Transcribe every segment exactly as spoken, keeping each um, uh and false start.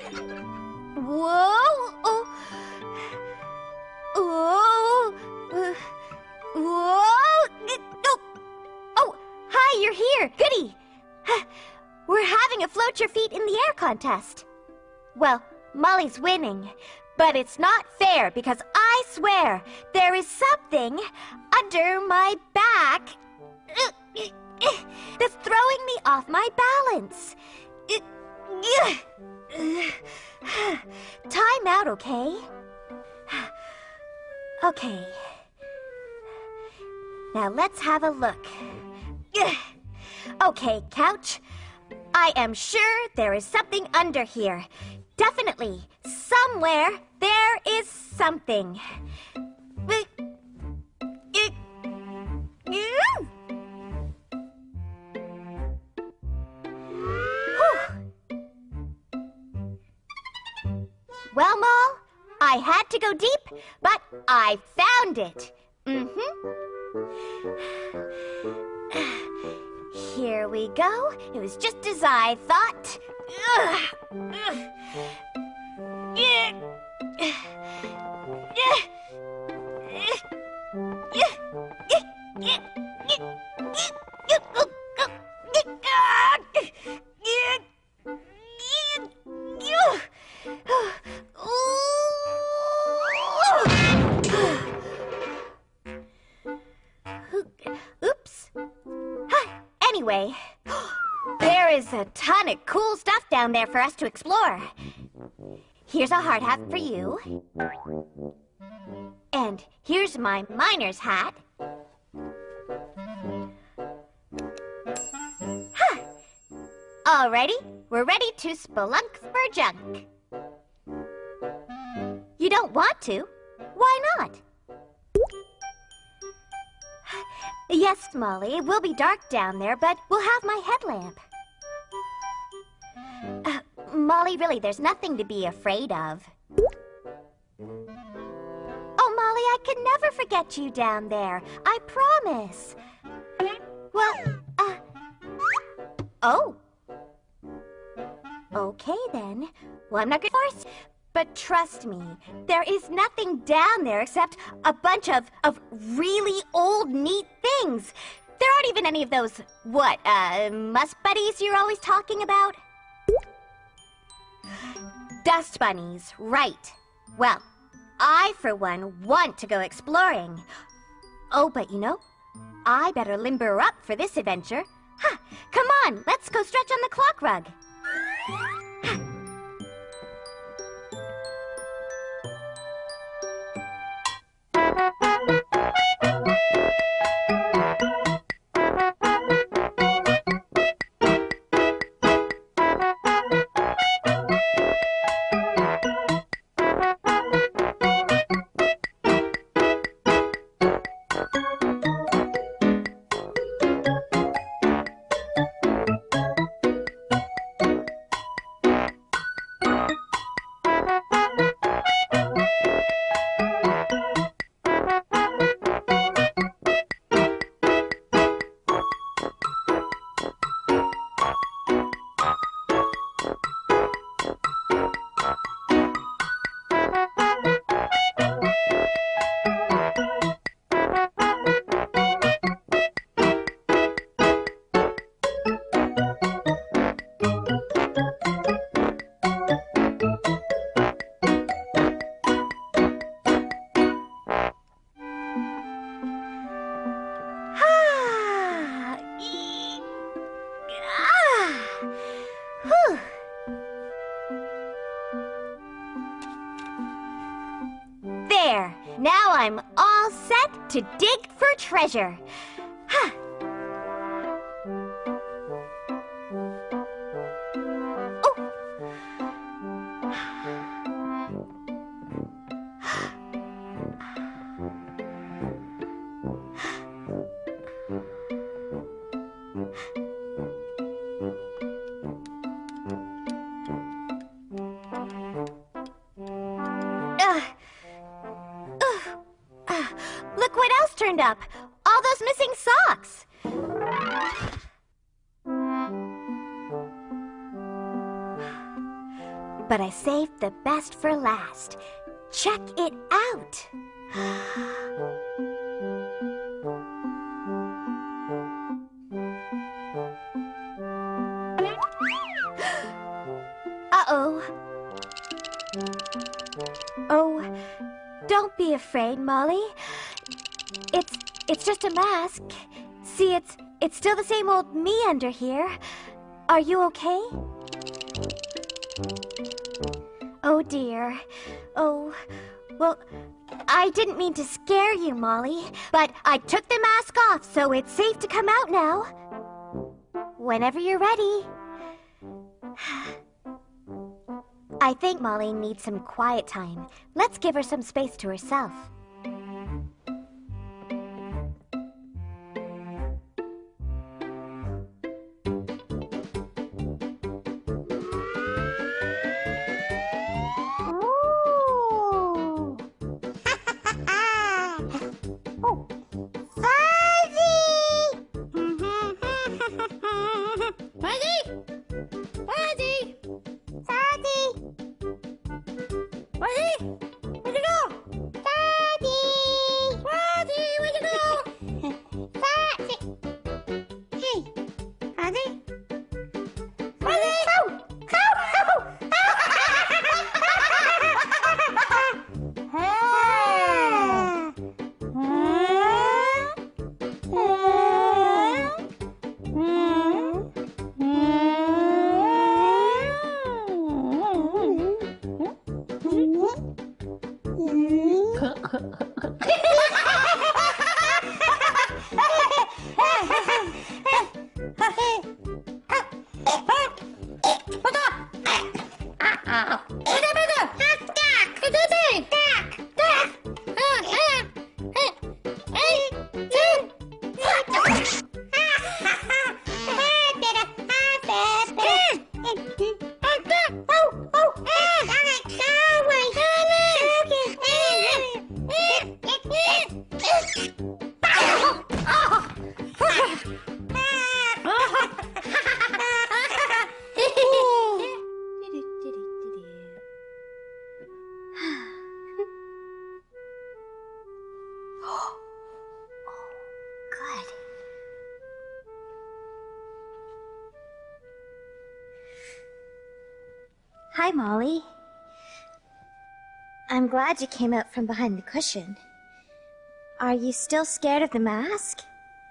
Whoa! Oh! Whoa! Uh, whoa! Oh! Oh! Hi, you're here! Goody! We're having a float your feet in the air contest. Well, Molly's winning, but it's not fair because I swear there is something under my back that's throwing me off my balance. Time out, okay? Okay. Now let's have a look. Okay, couch. I am sure there is something under here. Definitely. Somewhere there is something. Well, Moll, I had to go deep, but I found it. Mm-hmm. Here we go. It was just as I thought. Oops. Anyway, there is a ton of cool stuff down there for us to explore. Here's a hard hat for you. And here's my miner's hat. Huh. Alrighty, we're ready to spelunk for junk. You don't want to? Why not? Yes, Molly, it will be dark down there, but we'll have my headlamp. Uh, Molly, really, there's nothing to be afraid of. Oh, Molly, I can never forget you down there. I promise. Well, uh... Oh. Okay, then. Well, I'm not going to force... But trust me, there is nothing down there except a bunch of, of really old, neat things. There aren't even any of those, what, uh, musk buddies you're always talking about? Dust bunnies, right. Well, I, for one, want to go exploring. Oh, but you know, I better limber up for this adventure. Huh, come on, let's go stretch on the clock rug. There, now I'm all set to dig for treasure. Huh. Oh. Look what else turned up. All those missing socks. But I saved the best for last. Check it out. Uh-oh. Oh, don't be afraid, Molly. It's it's just a mask. See, it's it's still the same old me under here. Are you okay? Oh dear. Oh, well, I didn't mean to scare you, Molly, but I took the mask off, so it's safe to come out now. Whenever you're ready. I think Molly needs some quiet time. Let's give her some space to herself. Hi, Molly. I'm glad you came out from behind the cushion. Are you still scared of the mask?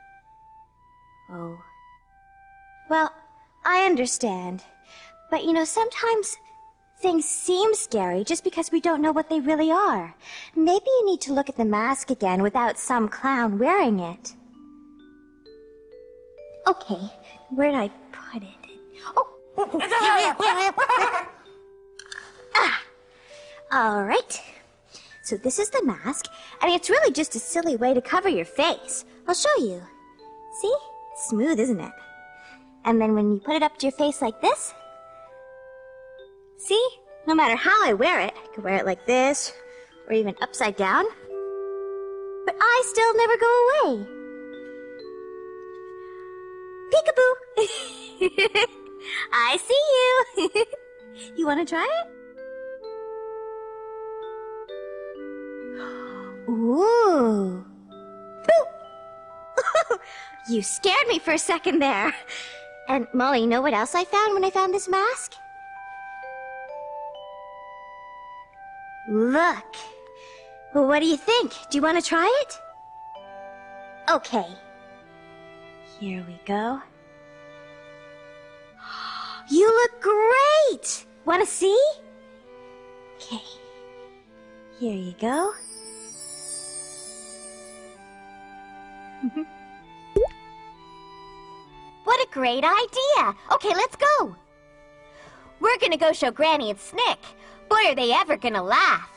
Oh. Well, I understand. But you know, sometimes things seem scary just because we don't know what they really are. Maybe you need to look at the mask again without some clown wearing it. Okay, where'd I put it? Oh! Ah. All right. So this is the mask. I mean, it's really just a silly way to cover your face. I'll show you. See? It's smooth, isn't it? And then when you put it up to your face like this, see? No matter how I wear it, I can wear it like this, or even upside down, but I still never go away. Peekaboo! I see you! You want to try it? Ooh. Boo! You scared me for a second there. And Molly, you know what else I found when I found this mask? Look. Well, what do you think? Do you want to try it? Okay. Here we go. You look great! Want to see? Okay. Here you go. What a great idea! Okay, let's go! We're gonna go show Granny and Snick. Boy, are they ever gonna laugh.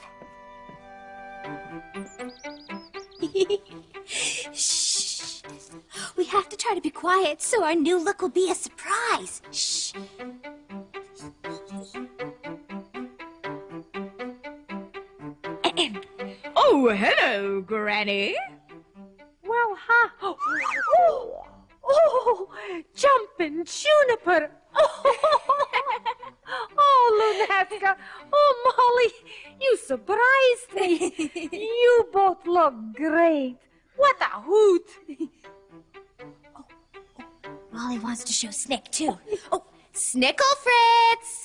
Shh. We have to try to be quiet so our new look will be a surprise. Shh. Oh, hello, Granny. Well, huh? Oh, oh, jumping juniper. Oh, oh, Luna, Rebecca. Oh, Molly, you surprised me. You both look great. What a hoot. Oh, oh, Molly wants to show Snick, too. Oh, Snickle Fritz!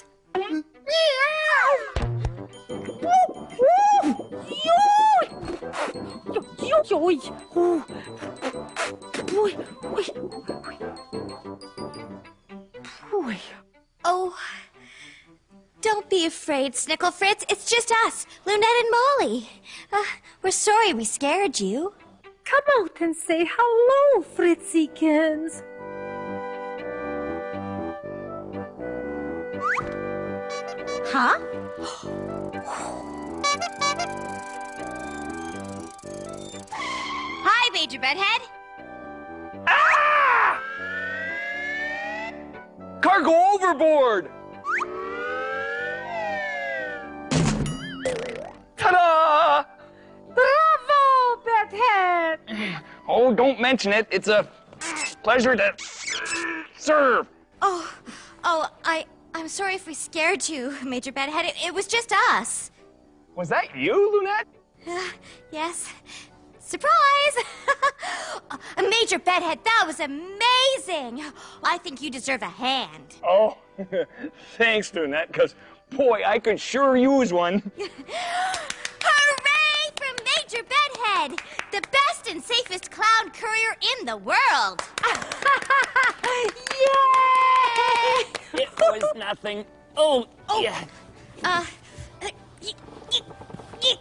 Oh, don't be afraid, Snickle Fritz. It's just us, Lunette and Molly. Uh, we're sorry we scared you. Come out and say hello, Fritzykins. Huh? Hi, Major Bedhead. Ah! Cargo overboard! Ta-da! Bravo, Bedhead! Oh, don't mention it. It's a pleasure to serve. Oh, oh, I, I'm sorry if we scared you, Major Bedhead. It, it was just us. Was that you, Lunette? Uh, yes. Surprise! uh, Major Bedhead, that was amazing. I think you deserve a hand. Oh, thanks, Lunette, because, boy, I could sure use one. Hooray for Major Bedhead, the best and safest clown courier in the world. Yay! It was nothing. Oh, oh. yeah. Uh, uh y- y- y-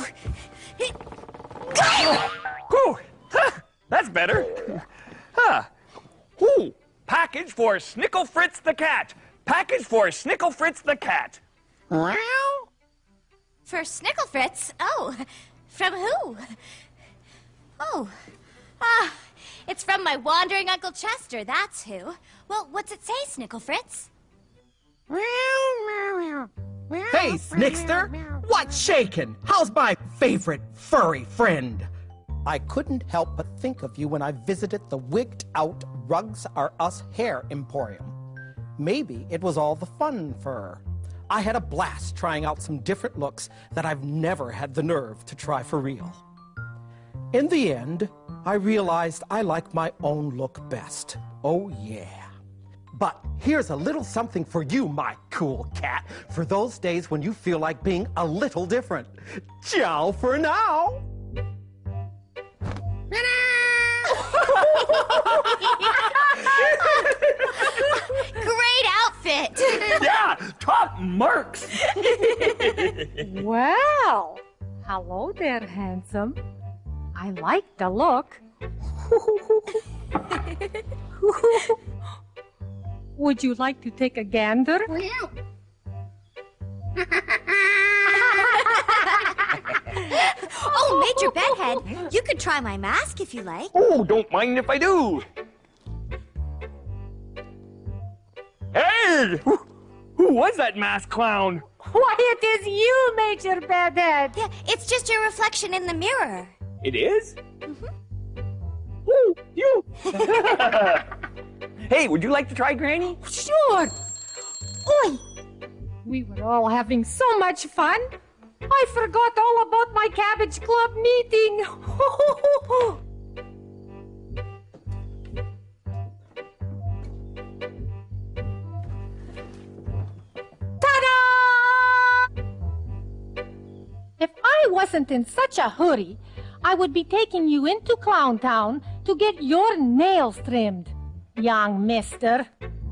Whew. Huh. That's better. Huh. Whew. Package for Snickle Fritz the cat. Package for Snickle Fritz the cat. Meow. For Snickle Fritz? Oh, from who? Oh, ah, it's from my wandering Uncle Chester, that's who. Well, what's it say, Snickle Fritz? Hey, Snickster! What's shaking? How's my favorite furry friend? I couldn't help but think of you when I visited the wigged-out Rugs Are Us hair emporium. Maybe it was all the fun fur. I had a blast trying out some different looks that I've never had the nerve to try for real. In the end, I realized I like my own look best. Oh, yeah. But here's a little something for you, my cool cat, for those days when you feel like being a little different. Ciao for now! Great outfit! Yeah, top marks. Well, hello there, handsome. I like the look. Would you like to take a gander? Oh, Major Bedhead, you could try my mask if you like. Oh, don't mind if I do. Hey! Who, who was that masked clown? Why, it is you, Major Bedhead. Yeah, it's just your reflection in the mirror. It is? Mm-hmm. Ooh, you! Hey, would you like to try, Granny? Sure. Oi! We were all having so much fun. I forgot all about my Cabbage Club meeting. Ta-da! If I wasn't in such a hurry, I would be taking you into Clown Town to get your nails trimmed, young mister.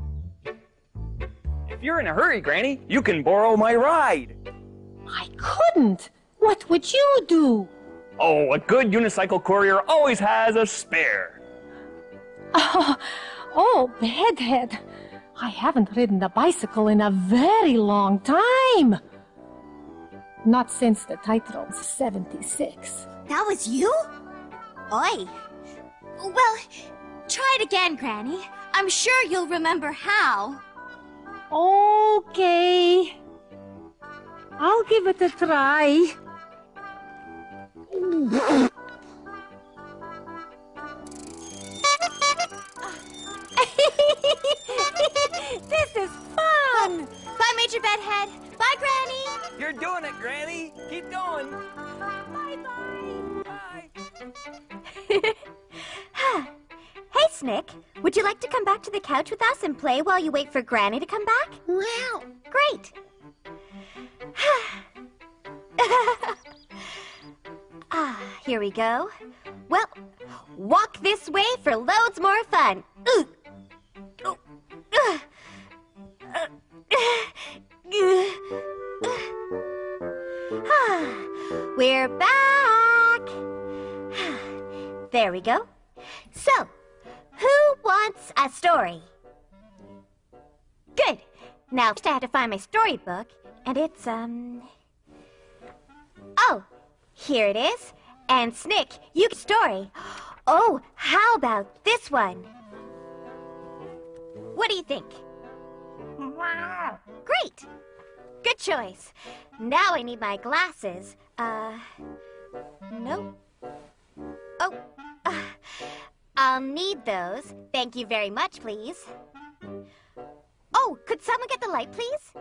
If you're in a hurry, Granny, you can borrow my ride. I couldn't. What would you do? Oh, a good unicycle courier always has a spare. Oh, oh, Bedhead. I haven't ridden a bicycle in a very long time. Not since the tightrope's seventy-six. That was you? Oi. Well, try it again, Granny. I'm sure you'll remember how. Okay. I'll give it a try. This is fun! Bye, Major Bedhead. Bye, Granny. You're doing it, Granny. Keep going. Bye-bye. Bye. Hey, Snick. Would you like to come back to the couch with us and play while you wait for Granny to come back? Well, Great. Ah, here we go. Well, walk this way for loads more fun. Ooh. Oh. Uh. Uh. Uh. Ah, we're back. There we go. So, who wants a story? Good. Now, first I have to find my storybook, and it's, um... Oh, here it is. And Snick, you can story. Oh, how about this one? What do you think? Great. Good choice. Now I need my glasses. Uh, nope. Oh, uh, I'll need those. Thank you very much, please. Oh, could someone get the light, please?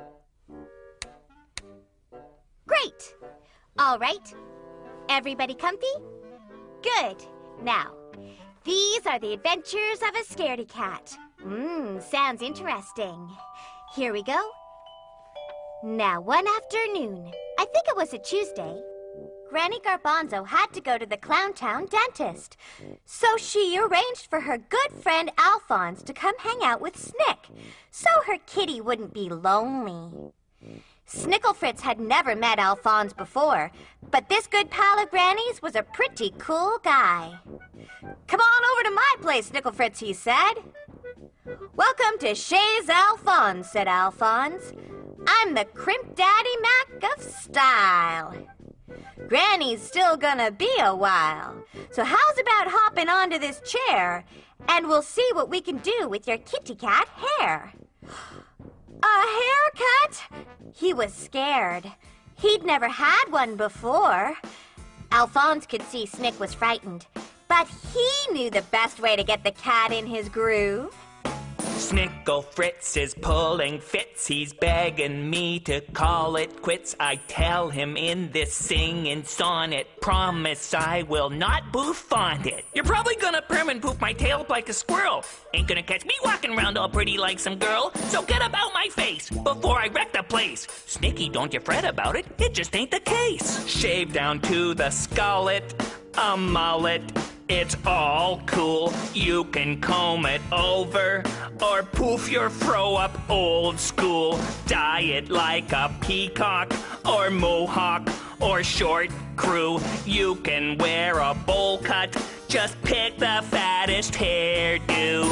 Great. All right. Everybody comfy? Good. Now, these are the adventures of a scaredy cat. Mmm, sounds interesting. Here we go. Now, one afternoon, I think it was a Tuesday, Granny Garbanzo had to go to the Clowntown dentist. So she arranged for her good friend Alphonse to come hang out with Snick, so her kitty wouldn't be lonely. Snicklefritz had never met Alphonse before, but this good pal of Granny's was a pretty cool guy. Come on over to my place, Snicklefritz, he said. Welcome to Chez Alphonse, said Alphonse. I'm the Crimp Daddy Mac of style. Granny's still gonna be a while, so how's about hopping onto this chair, and we'll see what we can do with your kitty cat hair. A haircut? He was scared. He'd never had one before. Alphonse could see Snick was frightened, but he knew the best way to get the cat in his groove. Snicklefritz is pulling fits. He's begging me to call it quits. I tell him in this singing sonnet, promise I will not bouffant it. You're probably gonna perm and poof my tail up like a squirrel. Ain't gonna catch me walking around all pretty like some girl. So get about my face before I wreck the place. Snicky, don't you fret about it, it just ain't the case. Shave down to the skullet, a mullet. It's all cool, you can comb it over or poof your fro up old school. Dye it like a peacock or mohawk or short crew. You can wear a bowl cut, just pick the fattest hairdo.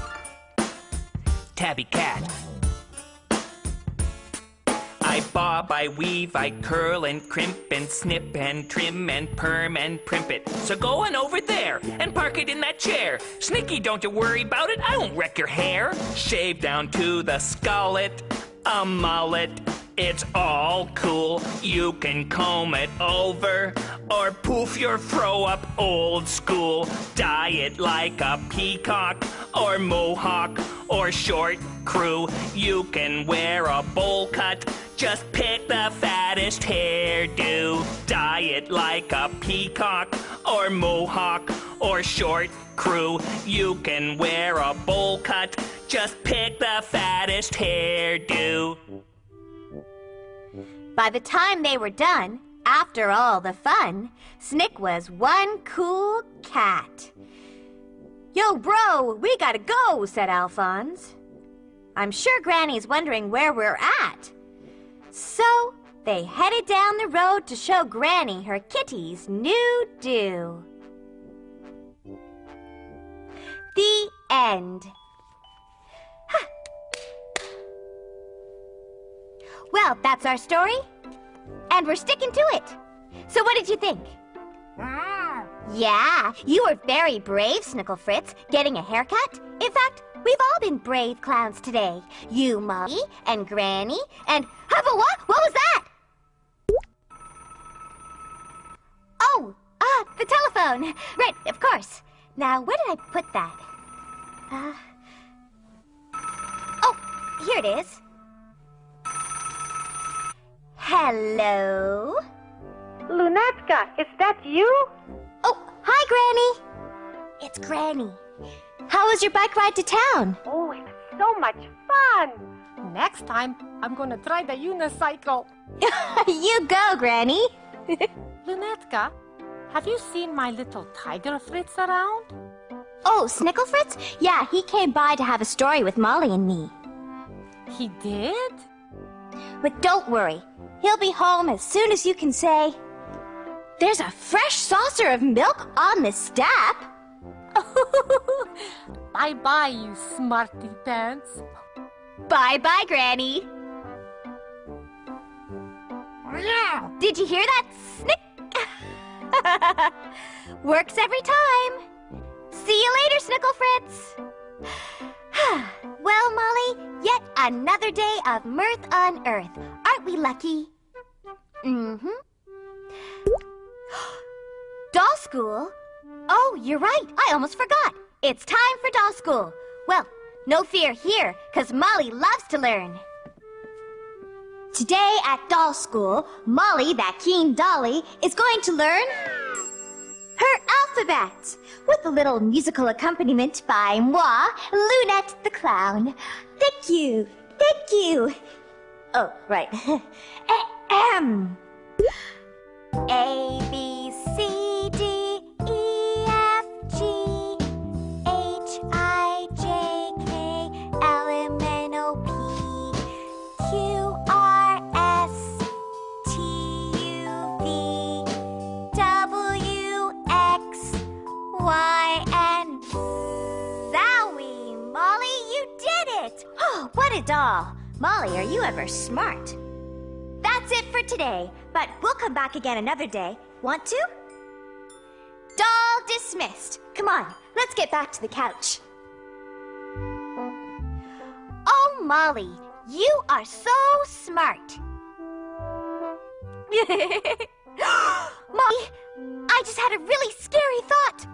Tabby cat. I bob, I weave, I curl and crimp and snip and trim and perm and primp it. So go on over there and park it in that chair. Snicky, don't you worry about it, I won't wreck your hair. Shave down to the skullet, a mullet. It's all cool, you can comb it over or poof your fro up old school. Dye it like a peacock or mohawk or short crew. You can wear a bowl cut, just pick the fattest hairdo. Dye it like a peacock or mohawk or short crew. You can wear a bowl cut, just pick the fattest hairdo. By the time they were done, after all the fun, Snick was one cool cat. Yo, bro, we gotta go, said Alphonse. I'm sure Granny's wondering where we're at. So they headed down the road to show Granny her kitty's new do. The end. Huh. Well, that's our story, and we're sticking to it. So what did you think? Yeah, you were very brave, Snicklefritz, getting a haircut. In fact, we've all been brave clowns today. You, Mommy, and Granny, and... Hubba, what? What was that? Oh, ah, the telephone. Right, of course. Now, where did I put that? Uh... Oh, here it is. Hello? Lunetka, is that you? Oh, hi, Granny. It's Granny. How was your bike ride to town? Oh, it was so much fun. Next time, I'm gonna try the unicycle. You go, Granny. Lunetka, have you seen my little tiger Fritz around? Oh, Snickle Fritz? Yeah, he came by to have a story with Molly and me. He did? But don't worry. He'll be home as soon as you can say, "There's a fresh saucer of milk on the step." Bye-bye, you smarty pants. Bye-bye, Granny. Did you hear that snick? Works every time. See you later, Snickle Fritz. Well, Molly, yet another day of mirth on Earth. Aren't we lucky? Mm-hmm. Doll school? Oh, you're right. I almost forgot. It's time for doll school. Well, no fear here, because Molly loves to learn. Today at doll school, Molly, that keen dolly, is going to learn her alphabet with a little musical accompaniment by moi, Lunette the Clown. Thank you. Thank you. Oh, right. Ahem. A, B, C, D, E, F, G, H, I, J, K, L, M, N, O, P, Q, R, S, T, U, V, W, X, Y, and Zowie. Molly, you did it! Oh, what a doll. Molly, are you ever smart? That's it for today, but we'll come back again another day. Want to? Doll dismissed. Come on, let's get back to the couch. Oh, Molly, you are so smart. Molly, I just had a really scary thought.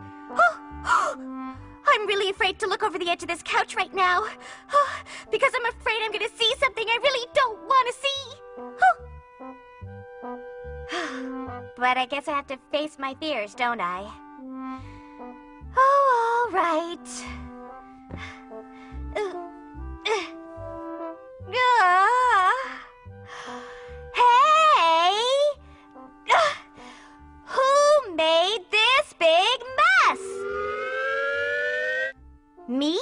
I'm really afraid to look over the edge of this couch right now. Because I'm afraid I'm going to see something I really don't want to see. But I guess I have to face my fears, don't I? Oh, all right. Hey! Who made this big mess? Me?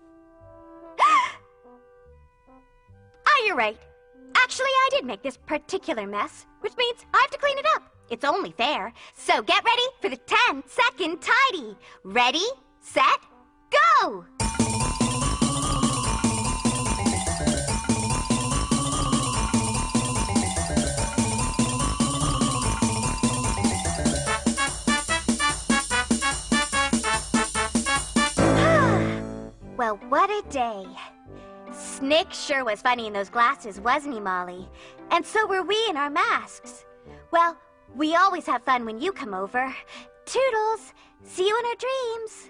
Ah, you're right. Actually, I did make this particular mess, which means I have to clean it up. It's only fair. So get ready for the ten second tidy. Ready, set, go! Well, what a day. Snick sure was funny in those glasses, wasn't he, Molly? And so were we in our masks. Well, we always have fun when you come over. Toodles! See you in our dreams.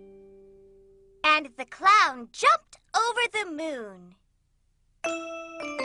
And the clown jumped over the moon.